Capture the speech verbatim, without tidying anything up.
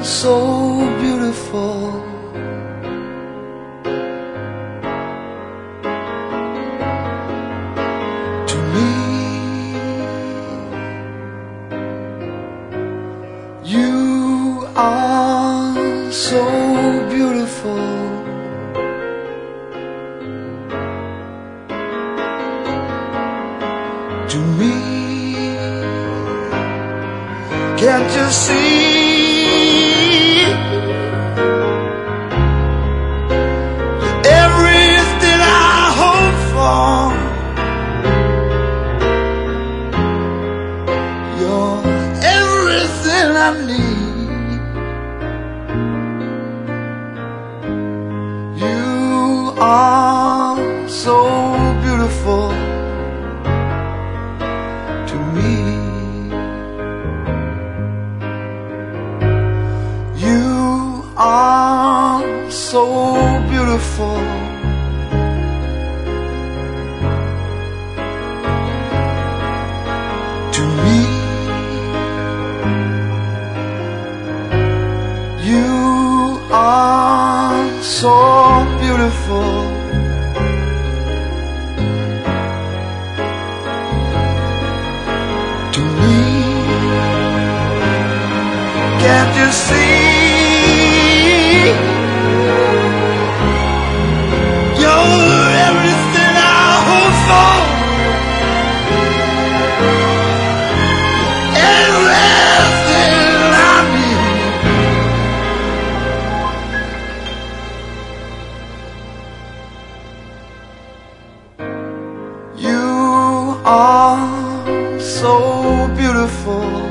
so beautiful. To me, you are so beautiful. To me, can't you see? Everything I hope for, you're everything I need. You are so beautiful to me. You are so beautiful. To me, you are so beautiful. To me, can't you see? You're everything I hope for, everything I need. You are so beautiful.